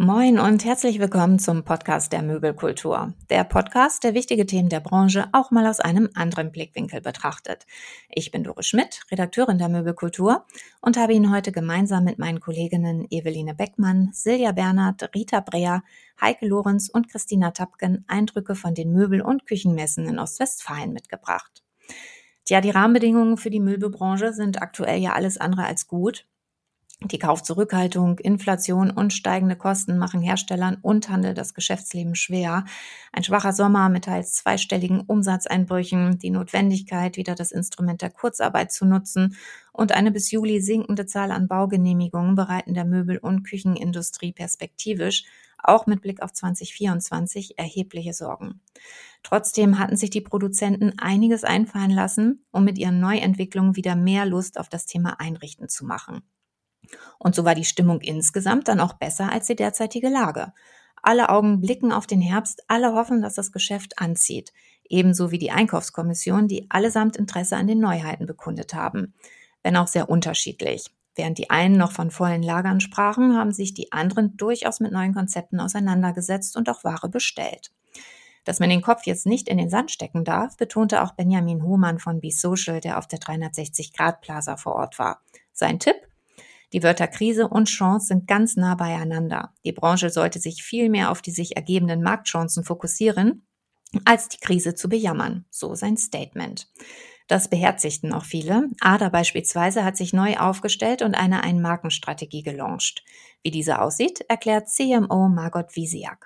Moin und herzlich willkommen zum Podcast der Möbelkultur. Der Podcast, der wichtige Themen der Branche auch mal aus einem anderen Blickwinkel betrachtet. Ich bin Dore Schmidt, Redakteurin der Möbelkultur und habe Ihnen heute gemeinsam mit meinen Kolleginnen Eveline Beckmann, Silja Bernhard, Rita Breer, Heike Lorenz und Christina Tapken Eindrücke von den Möbel- und Küchenmessen in Ostwestfalen mitgebracht. Tja, die Rahmenbedingungen für die Möbelbranche sind aktuell ja alles andere als gut. Die Kaufzurückhaltung, Inflation und steigende Kosten machen Herstellern und Handel das Geschäftsleben schwer. Ein schwacher Sommer mit teils zweistelligen Umsatzeinbrüchen, die Notwendigkeit, wieder das Instrument der Kurzarbeit zu nutzen und eine bis Juli sinkende Zahl an Baugenehmigungen bereiten der Möbel- und Küchenindustrie perspektivisch, auch mit Blick auf 2024, erhebliche Sorgen. Trotzdem hatten sich die Produzenten einiges einfallen lassen, um mit ihren Neuentwicklungen wieder mehr Lust auf das Thema Einrichten zu machen. Und so war die Stimmung insgesamt dann auch besser als die derzeitige Lage. Alle Augen blicken auf den Herbst, alle hoffen, dass das Geschäft anzieht. Ebenso wie die Einkaufskommission, die allesamt Interesse an den Neuheiten bekundet haben. Wenn auch sehr unterschiedlich. Während die einen noch von vollen Lagern sprachen, haben sich die anderen durchaus mit neuen Konzepten auseinandergesetzt und auch Ware bestellt. Dass man den Kopf jetzt nicht in den Sand stecken darf, betonte auch Benjamin Hohmann von Be Social, der auf der 360-Grad-Plaza vor Ort war. Sein Tipp? Die Wörter Krise und Chance sind ganz nah beieinander. Die Branche sollte sich viel mehr auf die sich ergebenden Marktchancen fokussieren, als die Krise zu bejammern. So sein Statement. Das beherzigten auch viele. Ada beispielsweise hat sich neu aufgestellt und eine Ein-Marken-Strategie gelauncht. Wie diese aussieht, erklärt CMO Margot Wiesiak.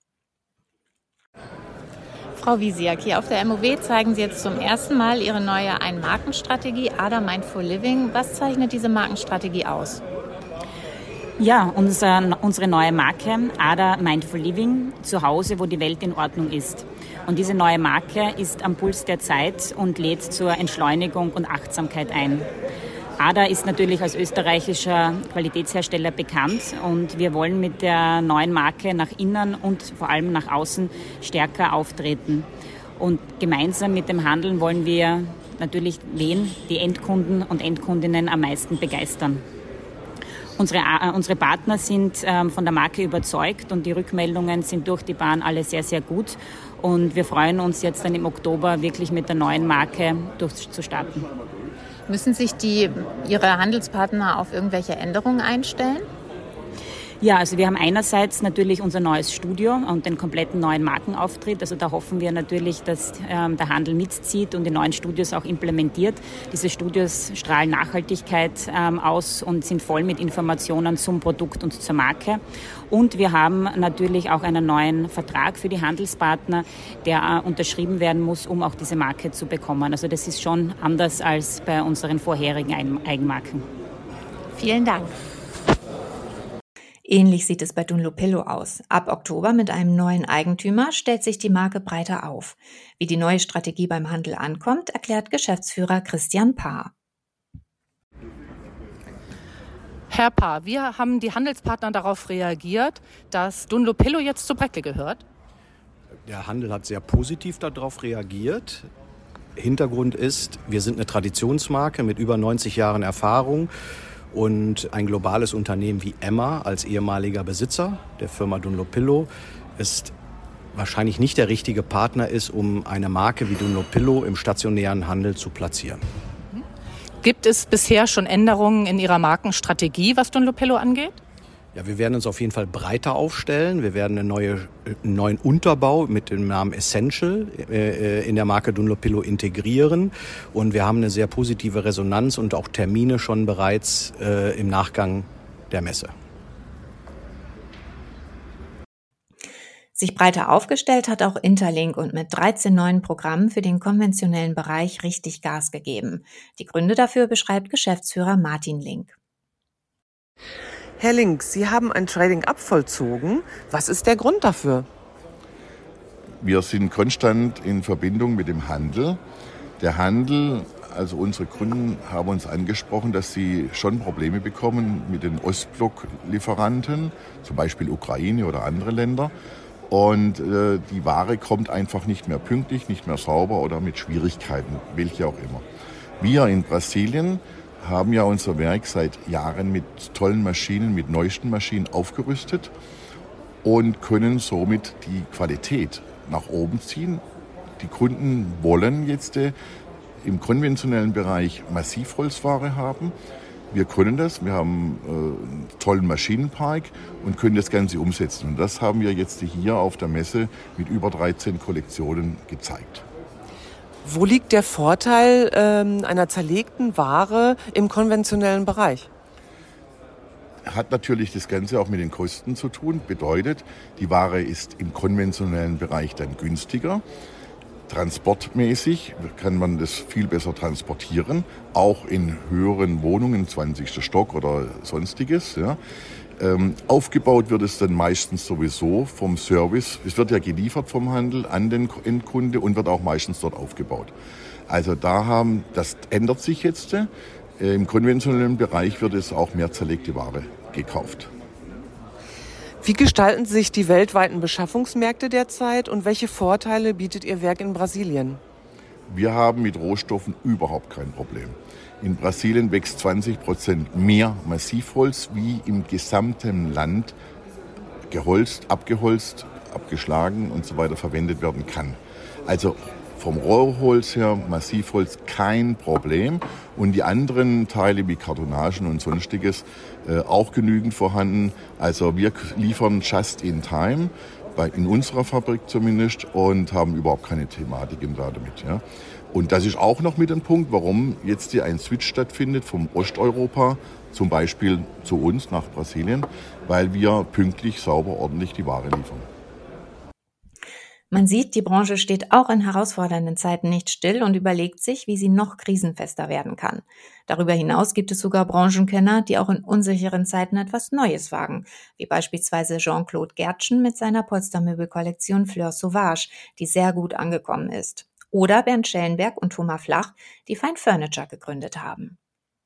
Frau Wiesiak, hier auf der MOW zeigen Sie jetzt zum ersten Mal Ihre neue Ein-Marken-Strategie, Ada Mindful Living. Was zeichnet diese Markenstrategie aus? Ja, unsere neue Marke, Ada Mindful Living, zu Hause, wo die Welt in Ordnung ist. Und diese neue Marke ist am Puls der Zeit und lädt zur Entschleunigung und Achtsamkeit ein. Ada ist natürlich als österreichischer Qualitätshersteller bekannt und wir wollen mit der neuen Marke nach innen und vor allem nach außen stärker auftreten. Und gemeinsam mit dem Handeln wollen wir natürlich die Endkunden und Endkundinnen am meisten begeistern. Unsere Partner sind von der Marke überzeugt und die Rückmeldungen sind durch die Bahn alle sehr, sehr gut. Und wir freuen uns jetzt dann im Oktober wirklich mit der neuen Marke durchzustarten. Müssen sich Ihre Handelspartner auf irgendwelche Änderungen einstellen? Ja, also wir haben einerseits natürlich unser neues Studio und den kompletten neuen Markenauftritt. Also da hoffen wir natürlich, dass der Handel mitzieht und die neuen Studios auch implementiert. Diese Studios strahlen Nachhaltigkeit aus und sind voll mit Informationen zum Produkt und zur Marke. Und wir haben natürlich auch einen neuen Vertrag für die Handelspartner, der unterschrieben werden muss, um auch diese Marke zu bekommen. Also das ist schon anders als bei unseren vorherigen Eigenmarken. Vielen Dank. Ähnlich sieht es bei Dunlopillo aus. Ab Oktober mit einem neuen Eigentümer stellt sich die Marke breiter auf. Wie die neue Strategie beim Handel ankommt, erklärt Geschäftsführer Christian Paar. Herr Paar, wie haben die Handelspartner darauf reagiert, dass Dunlopillo jetzt zu Bräckle gehört? Der Handel hat sehr positiv darauf reagiert. Hintergrund ist, wir sind eine Traditionsmarke mit über 90 Jahren Erfahrung. Und ein globales Unternehmen wie Emma als ehemaliger Besitzer der Firma Dunlopillo ist wahrscheinlich nicht der richtige Partner ist, um eine Marke wie Dunlopillo im stationären Handel zu platzieren. Gibt es bisher schon Änderungen in Ihrer Markenstrategie, was Dunlopillo angeht? Ja, wir werden uns auf jeden Fall breiter aufstellen. Wir werden einen neuen Unterbau mit dem Namen Essential in der Marke Dunlopillo integrieren. Und wir haben eine sehr positive Resonanz und auch Termine schon bereits im Nachgang der Messe. Sich breiter aufgestellt hat auch Interlink und mit 13 neuen Programmen für den konventionellen Bereich richtig Gas gegeben. Die Gründe dafür beschreibt Geschäftsführer Martin Link. Herr Link, Sie haben ein Trading-up vollzogen. Was ist der Grund dafür? Wir sind konstant in Verbindung mit dem Handel. Der Handel, also unsere Kunden haben uns angesprochen, dass sie schon Probleme bekommen mit den Ostblock-Lieferanten, zum Beispiel Ukraine oder andere Länder. Und die Ware kommt einfach nicht mehr pünktlich, nicht mehr sauber oder mit Schwierigkeiten, welche auch immer. Wir in Brasilien haben ja unser Werk seit Jahren mit tollen Maschinen, mit neuesten Maschinen aufgerüstet. und können somit die Qualität nach oben ziehen. Die Kunden wollen jetzt im konventionellen Bereich Massivholzware haben. Wir können das, wir haben einen tollen Maschinenpark und können das Ganze umsetzen. Und das haben wir jetzt hier auf der Messe mit über 13 Kollektionen gezeigt. Wo liegt der Vorteil einer zerlegten Ware im konventionellen Bereich? Hat natürlich das Ganze auch mit den Kosten zu tun. Bedeutet, die Ware ist im konventionellen Bereich dann günstiger. Transportmäßig kann man das viel besser transportieren, auch in höheren Wohnungen, 20. Stock oder sonstiges. Ja. Aufgebaut wird es dann meistens sowieso vom Service. Es wird ja geliefert vom Handel an den Endkunde und wird auch meistens dort aufgebaut. Also das ändert sich jetzt. Im konventionellen Bereich wird es auch mehr zerlegte Ware gekauft. Wie gestalten sich die weltweiten Beschaffungsmärkte derzeit und welche Vorteile bietet Ihr Werk in Brasilien? Wir haben mit Rohstoffen überhaupt kein Problem. In Brasilien wächst 20% mehr Massivholz, wie im gesamten Land geholzt, abgeholzt, abgeschlagen und so weiter verwendet werden kann. Also vom Rohrholz her, Massivholz, kein Problem. Und die anderen Teile wie Kartonagen und Sonstiges auch genügend vorhanden. Also wir liefern just in time, in unserer Fabrik zumindest, und haben überhaupt keine Thematiken damit. Ja. Und das ist auch noch mit ein Punkt, warum jetzt hier ein Switch stattfindet vom Osteuropa, zum Beispiel zu uns nach Brasilien, weil wir pünktlich, sauber, ordentlich die Ware liefern. Man sieht, die Branche steht auch in herausfordernden Zeiten nicht still und überlegt sich, wie sie noch krisenfester werden kann. Darüber hinaus gibt es sogar Branchenkenner, die auch in unsicheren Zeiten etwas Neues wagen, wie beispielsweise Jean-Claude Gertschen mit seiner Polstermöbelkollektion Fleur Sauvage, die sehr gut angekommen ist. Oder Bernd Schellenberg und Thomas Flach, die Fine Furniture gegründet haben.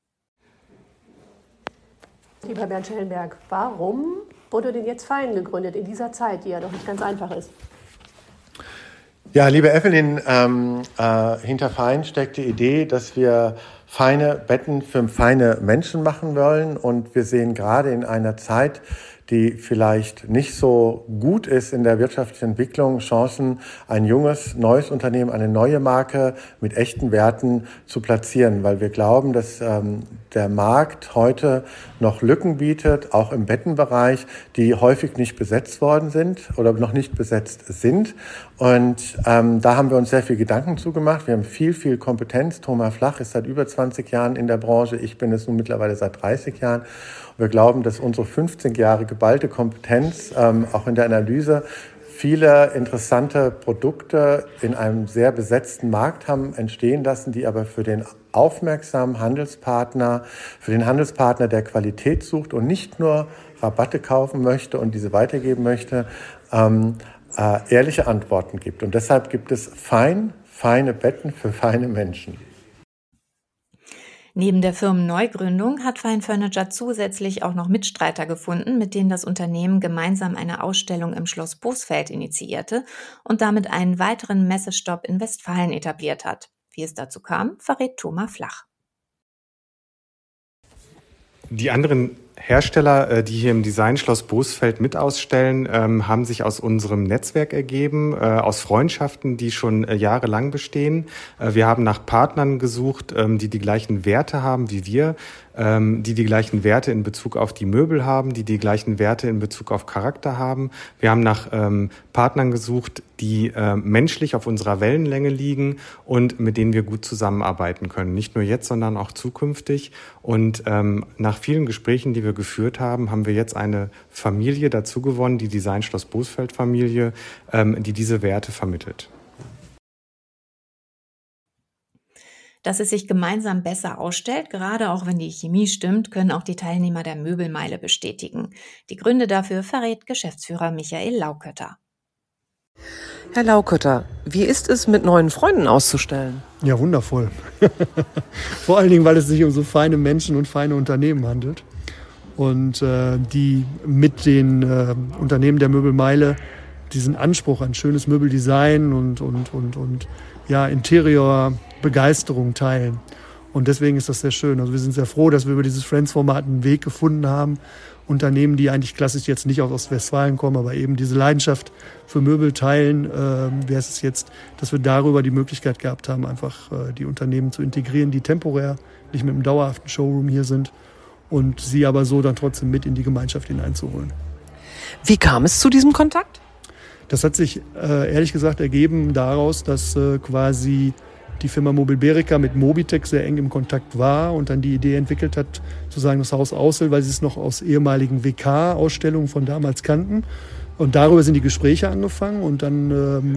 Lieber Bernd Schellenberg, warum wurde denn jetzt Fine gegründet in dieser Zeit, die ja doch nicht ganz einfach ist? Ja, liebe Evelyn, hinter Fine steckt die Idee, dass wir feine Betten für feine Menschen machen wollen. Und wir sehen gerade in einer Zeit, die vielleicht nicht so gut ist in der wirtschaftlichen Entwicklung, Chancen, ein junges, neues Unternehmen, eine neue Marke mit echten Werten zu platzieren, weil wir glauben, dass der Markt heute noch Lücken bietet, auch im Bettenbereich, die häufig nicht besetzt worden sind oder noch nicht besetzt sind. Und da haben wir uns sehr viel Gedanken zugemacht. Wir haben viel Kompetenz. Thomas Flach ist seit über 20 Jahren in der Branche. Ich bin es nun mittlerweile seit 30 Jahren. Wir glauben, dass unsere 15 Jahre geballte Kompetenz auch in der Analyse viele interessante Produkte in einem sehr besetzten Markt haben entstehen lassen, die aber für den aufmerksamen Handelspartner, für den Handelspartner, der Qualität sucht und nicht nur Rabatte kaufen möchte und diese weitergeben möchte, ehrliche Antworten gibt. Und deshalb gibt es feine Betten für feine Menschen. Neben der Firmenneugründung hat Fine Furniture zusätzlich auch noch Mitstreiter gefunden, mit denen das Unternehmen gemeinsam eine Ausstellung im Schloss Boesfeld initiierte und damit einen weiteren Messestopp in Westfalen etabliert hat. Wie es dazu kam, verrät Thomas Flach. Die anderen Hersteller, die hier im Designschloss Boesfeld mit ausstellen, haben sich aus unserem Netzwerk ergeben, aus Freundschaften, die schon jahrelang bestehen. Wir haben nach Partnern gesucht, die die gleichen Werte haben wie wir, die gleichen Werte in Bezug auf die Möbel haben, die gleichen Werte in Bezug auf Charakter haben. Wir haben nach Partnern gesucht, die menschlich auf unserer Wellenlänge liegen und mit denen wir gut zusammenarbeiten können. Nicht nur jetzt, sondern auch zukünftig. Und nach vielen Gesprächen, die wir geführt haben, haben wir jetzt eine Familie dazu gewonnen, die Designschloss Boesfeld Familie, die diese Werte vermittelt. Dass es sich gemeinsam besser ausstellt, gerade auch wenn die Chemie stimmt, können auch die Teilnehmer der Möbelmeile bestätigen. Die Gründe dafür verrät Geschäftsführer Michael Laukötter. Herr Laukötter, wie ist es, mit neuen Freunden auszustellen? Ja, wundervoll. Vor allen Dingen, weil es sich um so feine Menschen und feine Unternehmen handelt. Und die mit den Unternehmen der Möbelmeile diesen Anspruch an schönes Möbeldesign und ja, Interior-Begeisterung teilen. Und deswegen ist das sehr schön. Also wir sind sehr froh, dass wir über dieses Friends-Format einen Weg gefunden haben Unternehmen, die eigentlich klassisch jetzt nicht aus Ostwestfalen kommen, aber eben diese Leidenschaft für Möbel teilen, wäre es jetzt, dass wir darüber die Möglichkeit gehabt haben, einfach die Unternehmen zu integrieren, die temporär nicht mit einem dauerhaften Showroom hier sind und sie aber so dann trotzdem mit in die Gemeinschaft hineinzuholen. Wie kam es zu diesem Kontakt? Das hat sich ehrlich gesagt ergeben daraus, dass quasi die Firma Mobilberica mit Mobitech sehr eng im Kontakt war und dann die Idee entwickelt hat, sozusagen das Haus Aussel, weil sie es noch aus ehemaligen WK-Ausstellungen von damals kannten. Und darüber sind die Gespräche angefangen und dann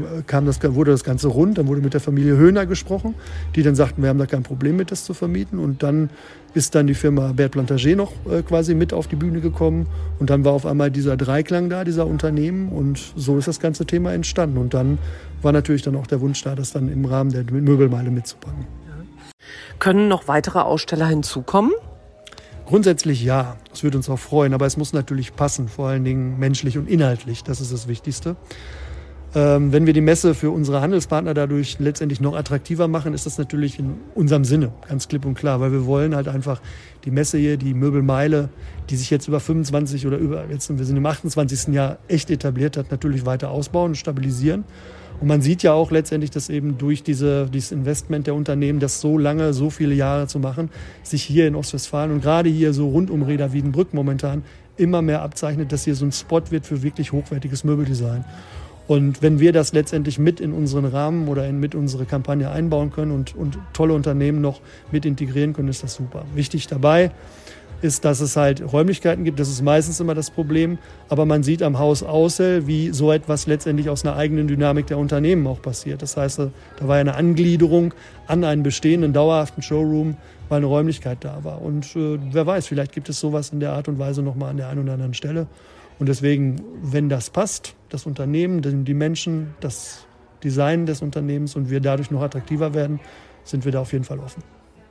wurde das Ganze rund. Dann wurde mit der Familie Höhner gesprochen, die dann sagten, wir haben da kein Problem mit, das zu vermieten. Und dann ist dann die Firma Bert Plantaget noch quasi mit auf die Bühne gekommen. Und dann war auf einmal dieser Dreiklang da, dieser Unternehmen. Und so ist das ganze Thema entstanden. Und dann war natürlich dann auch der Wunsch da, das dann im Rahmen der Möbelmeile mitzupacken. Können noch weitere Aussteller hinzukommen? Grundsätzlich ja, das würde uns auch freuen, aber es muss natürlich passen, vor allen Dingen menschlich und inhaltlich, das ist das Wichtigste. Wenn wir die Messe für unsere Handelspartner dadurch letztendlich noch attraktiver machen, ist das natürlich in unserem Sinne, ganz klipp und klar, weil wir wollen halt einfach die Messe hier, die Möbelmeile, die sich jetzt über 25 oder wir sind im 28. Jahr echt etabliert hat, natürlich weiter ausbauen und stabilisieren. Und man sieht ja auch letztendlich, dass eben durch dieses Investment der Unternehmen, das so lange, so viele Jahre zu machen, sich hier in Ostwestfalen und gerade hier so rund um Reda Wiedenbrück momentan immer mehr abzeichnet, dass hier so ein Spot wird für wirklich hochwertiges Möbeldesign. Und wenn wir das letztendlich mit in unseren Rahmen oder mit unsere Kampagne einbauen können und tolle Unternehmen noch mit integrieren können, ist das super. Wichtig dabei ist, dass es halt Räumlichkeiten gibt. Das ist meistens immer das Problem. Aber man sieht am Haus Aussel, wie so etwas letztendlich aus einer eigenen Dynamik der Unternehmen auch passiert. Das heißt, da war ja eine Angliederung an einen bestehenden, dauerhaften Showroom, weil eine Räumlichkeit da war. Und wer weiß, vielleicht gibt es sowas in der Art und Weise nochmal an der einen oder anderen Stelle. Und deswegen, wenn das passt, das Unternehmen, die Menschen, das Design des Unternehmens und wir dadurch noch attraktiver werden, sind wir da auf jeden Fall offen.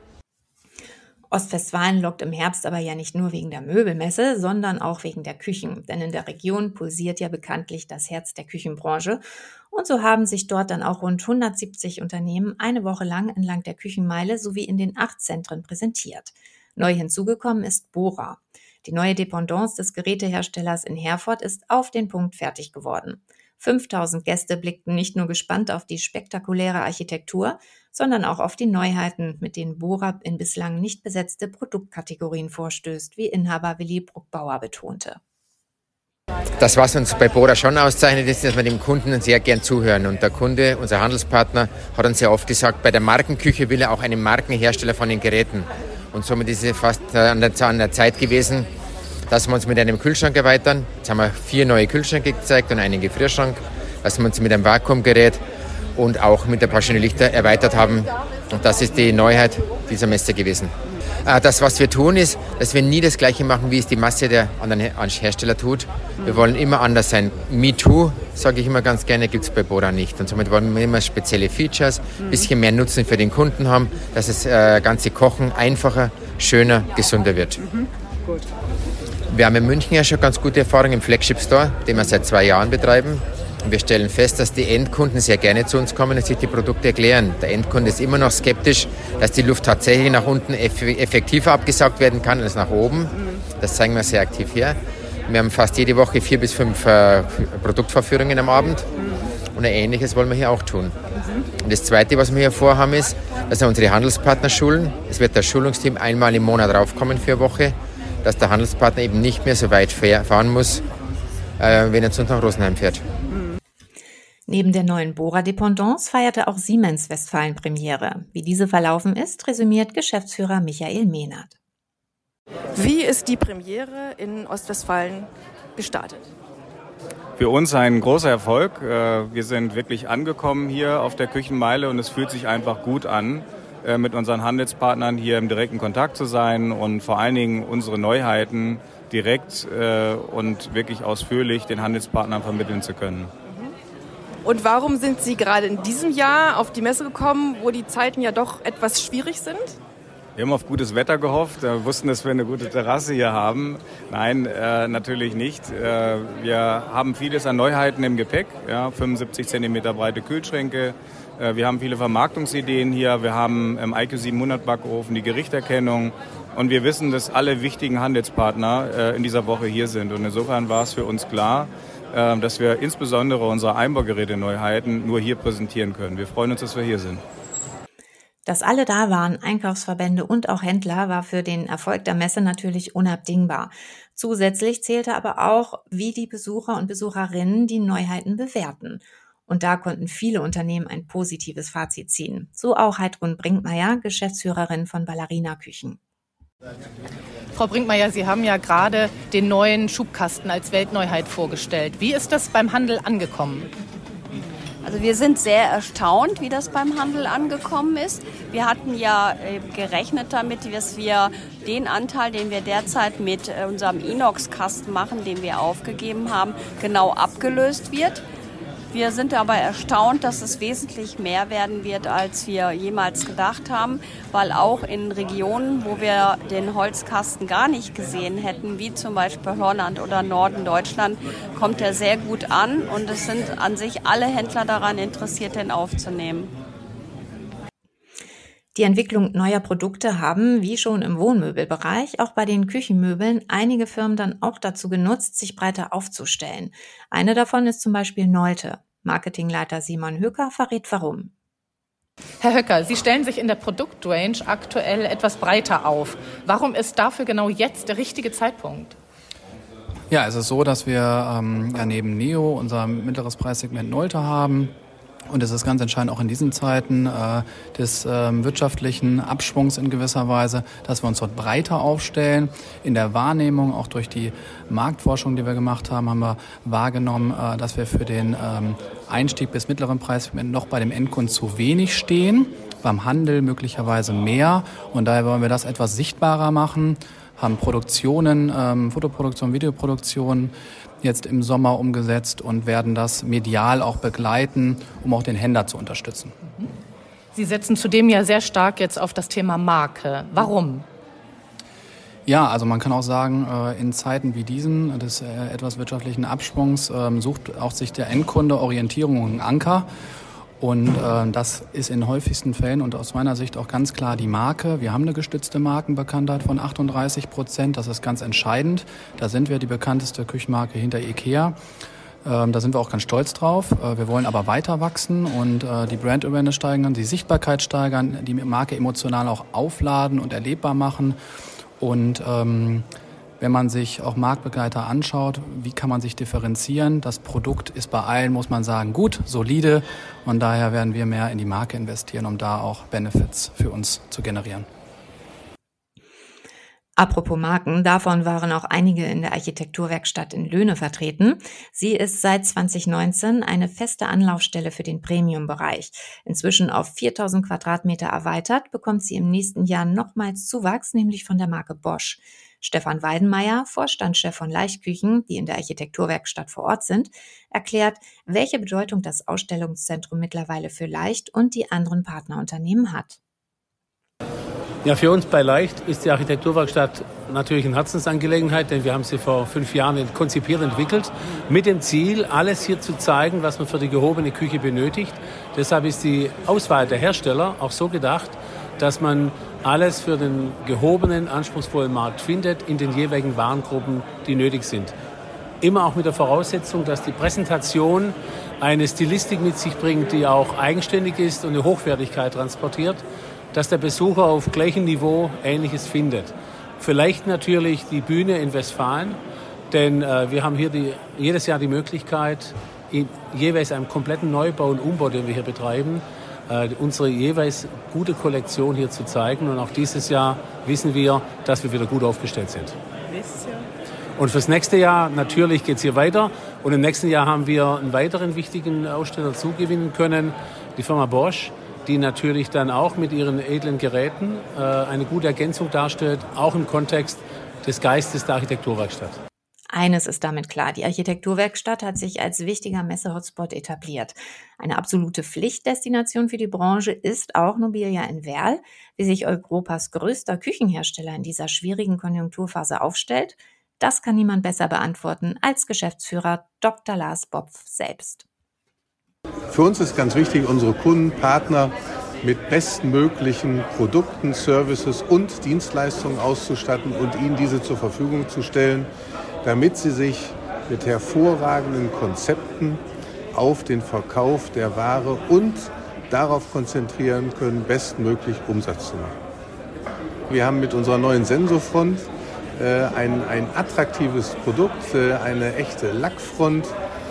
Ostwestfalen lockt im Herbst aber ja nicht nur wegen der Möbelmesse, sondern auch wegen der Küchen. Denn in der Region pulsiert ja bekanntlich das Herz der Küchenbranche. Und so haben sich dort dann auch rund 170 Unternehmen eine Woche lang entlang der Küchenmeile sowie in den 8 Zentren präsentiert. Neu hinzugekommen ist Bora. Die neue Dependance des Geräteherstellers in Herford ist auf den Punkt fertig geworden. 5000 Gäste blickten nicht nur gespannt auf die spektakuläre Architektur, sondern auch auf die Neuheiten, mit denen Bora in bislang nicht besetzte Produktkategorien vorstößt, wie Inhaber Willi Bruckbauer betonte. Das, was uns bei Bora schon auszeichnet, ist, dass wir dem Kunden sehr gern zuhören. Und der Kunde, unser Handelspartner, hat uns sehr oft gesagt, bei der Markenküche will er auch einen Markenhersteller von den Geräten. Und somit ist es fast an der Zeit gewesen, dass wir uns mit einem Kühlschrank erweitern. Jetzt haben wir 4 neue Kühlschränke gezeigt und einen Gefrierschrank, dass wir uns mit einem Vakuumgerät und auch mit ein paar schönen Lichter erweitert haben. Und das ist die Neuheit dieser Messe gewesen. Das, was wir tun, ist, dass wir nie das Gleiche machen, wie es die Masse der anderen Hersteller tut. Wir wollen immer anders sein. Me Too, sage ich immer ganz gerne, gibt es bei Bora nicht. Und somit wollen wir immer spezielle Features, ein bisschen mehr Nutzen für den Kunden haben, dass das ganze Kochen einfacher, schöner, gesunder wird. Gut. Wir haben in München ja schon ganz gute Erfahrungen im Flagship Store, den wir seit 2 Jahren betreiben. Und wir stellen fest, dass die Endkunden sehr gerne zu uns kommen und sich die Produkte erklären. Der Endkunde ist immer noch skeptisch, dass die Luft tatsächlich nach unten effektiver abgesaugt werden kann als nach oben. Das zeigen wir sehr aktiv her. Wir haben fast jede Woche 4 bis 5 Produktvorführungen am Abend. Und ein Ähnliches wollen wir hier auch tun. Und das Zweite, was wir hier vorhaben, ist, dass wir unsere Handelspartner schulen. Es wird das Schulungsteam einmal im Monat raufkommen für eine Woche, dass der Handelspartner eben nicht mehr so weit fahren muss, wenn er zu uns nach Rosenheim fährt. Neben der neuen Bora-Dependance feierte auch Siemens Westfalen Premiere. Wie diese verlaufen ist, resümiert Geschäftsführer Michael Mehnert. Wie ist die Premiere in Ostwestfalen gestartet? Für uns ein großer Erfolg. Wir sind wirklich angekommen hier auf der Küchenmeile und es fühlt sich einfach gut an, mit unseren Handelspartnern hier im direkten Kontakt zu sein und vor allen Dingen unsere Neuheiten direkt und wirklich ausführlich den Handelspartnern vermitteln zu können. Und warum sind Sie gerade in diesem Jahr auf die Messe gekommen, wo die Zeiten ja doch etwas schwierig sind? Wir haben auf gutes Wetter gehofft, wussten, dass wir eine gute Terrasse hier haben. Nein, natürlich nicht. Wir haben vieles an Neuheiten im Gepäck, 75 cm breite Kühlschränke. Wir haben viele Vermarktungsideen hier. Wir haben im IQ 700 Backofen, die Gerichterkennung. Und wir wissen, dass alle wichtigen Handelspartner in dieser Woche hier sind. Und insofern war es für uns klar, dass wir insbesondere unsere Einbaugeräte-Neuheiten nur hier präsentieren können. Wir freuen uns, dass wir hier sind. Dass alle da waren, Einkaufsverbände und auch Händler, war für den Erfolg der Messe natürlich unabdingbar. Zusätzlich zählte aber auch, wie die Besucher und Besucherinnen die Neuheiten bewerten. Und da konnten viele Unternehmen ein positives Fazit ziehen. So auch Heidrun Brinkmeier, Geschäftsführerin von Ballerina Küchen. Frau Brinkmeier, Sie haben ja gerade den neuen Schubkasten als Weltneuheit vorgestellt. Wie ist das beim Handel angekommen? Also wir sind sehr erstaunt, wie das beim Handel angekommen ist. Wir hatten ja gerechnet damit, dass wir den Anteil, den wir derzeit mit unserem Inox-Kasten machen, den wir aufgegeben haben, genau abgelöst wird. Wir sind aber erstaunt, dass es wesentlich mehr werden wird, als wir jemals gedacht haben, weil auch in Regionen, wo wir den Holzkasten gar nicht gesehen hätten, wie zum Beispiel Holland oder Norden Deutschland, kommt er sehr gut an und es sind an sich alle Händler daran interessiert, den aufzunehmen. Die Entwicklung neuer Produkte haben, wie schon im Wohnmöbelbereich, auch bei den Küchenmöbeln einige Firmen dann auch dazu genutzt, sich breiter aufzustellen. Eine davon ist zum Beispiel Nolte. Marketingleiter Simon Höcker verrät warum. Herr Höcker, Sie stellen sich in der Produktrange aktuell etwas breiter auf. Warum ist dafür genau jetzt der richtige Zeitpunkt? Ja, es ist so, dass wir neben Neo unser mittleres Preissegment Nolte haben. Und es ist ganz entscheidend auch in diesen Zeiten des wirtschaftlichen Abschwungs in gewisser Weise, dass wir uns dort breiter aufstellen. In der Wahrnehmung, auch durch die Marktforschung, die wir gemacht haben, haben wir wahrgenommen, dass wir für den Einstieg bis mittleren Preissegment noch bei dem Endkunden zu wenig stehen, beim Handel möglicherweise mehr. Und daher wollen wir das etwas sichtbarer machen, haben Produktionen, Fotoproduktion, Videoproduktion jetzt im Sommer umgesetzt und werden das medial auch begleiten, um auch den Händler zu unterstützen. Sie setzen zudem ja sehr stark jetzt auf das Thema Marke. Warum? Ja, also man kann auch sagen, in Zeiten wie diesen, des etwas wirtschaftlichen Abschwungs, sucht auch sich der Endkunde Orientierung und einen Anker. Und das ist in den häufigsten Fällen und aus meiner Sicht auch ganz klar die Marke. Wir haben eine gestützte Markenbekanntheit von 38%. Das ist ganz entscheidend. Da sind wir die bekannteste Küchenmarke hinter IKEA. Da sind wir auch ganz stolz drauf. Wir wollen aber weiter wachsen und die Brand Awareness steigern, die Sichtbarkeit steigern, die Marke emotional auch aufladen und erlebbar machen. Und wenn man sich auch Marktbegleiter anschaut, wie kann man sich differenzieren? Das Produkt ist bei allen, muss man sagen, gut, solide. Und daher werden wir mehr in die Marke investieren, um da auch Benefits für uns zu generieren. Apropos Marken, davon waren auch einige in der Architekturwerkstatt in Löhne vertreten. Sie ist seit 2019 eine feste Anlaufstelle für den Premium-Bereich. Inzwischen auf 4.000 Quadratmeter erweitert, bekommt sie im nächsten Jahr nochmals Zuwachs, nämlich von der Marke Bosch. Stefan Weidenmeier, Vorstandschef von Leichtküchen, die in der Architekturwerkstatt vor Ort sind, erklärt, welche Bedeutung das Ausstellungszentrum mittlerweile für Leicht und die anderen Partnerunternehmen hat. Ja, für uns bei Leicht ist die Architekturwerkstatt natürlich eine Herzensangelegenheit, denn wir haben sie vor 5 Jahren konzipiert, entwickelt, mit dem Ziel, alles hier zu zeigen, was man für die gehobene Küche benötigt. Deshalb ist die Auswahl der Hersteller auch so gedacht, dass man alles für den gehobenen, anspruchsvollen Markt findet in den jeweiligen Warengruppen, die nötig sind. Immer auch mit der Voraussetzung, dass die Präsentation eine Stilistik mit sich bringt, die auch eigenständig ist und eine Hochwertigkeit transportiert, dass der Besucher auf gleichem Niveau Ähnliches findet. Vielleicht natürlich die Bühne in Westfalen, denn wir haben hier jedes Jahr die Möglichkeit, in jeweils einem kompletten Neubau und Umbau, den wir hier betreiben, unsere jeweils gute Kollektion hier zu zeigen. Und auch dieses Jahr wissen wir, dass wir wieder gut aufgestellt sind. Nächstes Jahr? Und fürs nächste Jahr natürlich geht es hier weiter. Und im nächsten Jahr haben wir einen weiteren wichtigen Aussteller zugewinnen können, die Firma Bosch, die natürlich dann auch mit ihren edlen Geräten eine gute Ergänzung darstellt, auch im Kontext des Geistes der Architekturwerkstatt. Eines ist damit klar, die Architekturwerkstatt hat sich als wichtiger Messe-Hotspot etabliert. Eine absolute Pflichtdestination für die Branche ist auch Nobilia in Werl. Wie sich Europas größter Küchenhersteller in dieser schwierigen Konjunkturphase aufstellt, das kann niemand besser beantworten als Geschäftsführer Dr. Lars Bopf selbst. Für uns ist ganz wichtig, unsere Kunden, Partner mit bestmöglichen Produkten, Services und Dienstleistungen auszustatten und ihnen diese zur Verfügung zu stellen, damit sie sich mit hervorragenden Konzepten auf den Verkauf der Ware und darauf konzentrieren können, bestmöglich Umsatz zu machen. Wir haben mit unserer neuen Sensorfront ein attraktives Produkt, eine echte Lackfront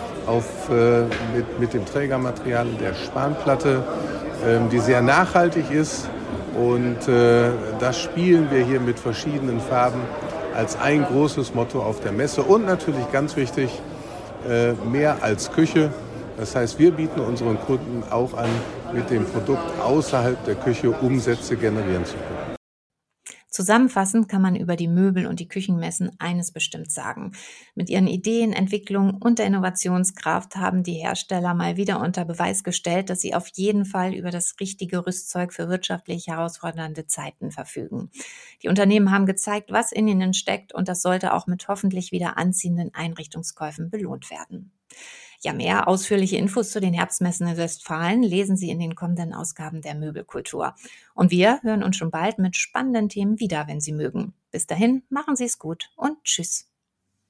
mit dem Trägermaterial der Spanplatte, die sehr nachhaltig ist. Und das spielen wir hier mit verschiedenen Farben als ein großes Motto auf der Messe. Und natürlich ganz wichtig, mehr als Küche. Das heißt, wir bieten unseren Kunden auch an, mit dem Produkt außerhalb der Küche Umsätze generieren zu können. Zusammenfassend kann man über die Möbel- und die Küchenmessen eines bestimmt sagen. Mit ihren Ideen, Entwicklungen und der Innovationskraft haben die Hersteller mal wieder unter Beweis gestellt, dass sie auf jeden Fall über das richtige Rüstzeug für wirtschaftlich herausfordernde Zeiten verfügen. Die Unternehmen haben gezeigt, was in ihnen steckt, und das sollte auch mit hoffentlich wieder anziehenden Einrichtungskäufen belohnt werden. Ja, mehr ausführliche Infos zu den Herbstmessen in Westfalen lesen Sie in den kommenden Ausgaben der Möbelkultur. Und wir hören uns schon bald mit spannenden Themen wieder, wenn Sie mögen. Bis dahin, machen Sie es gut und tschüss.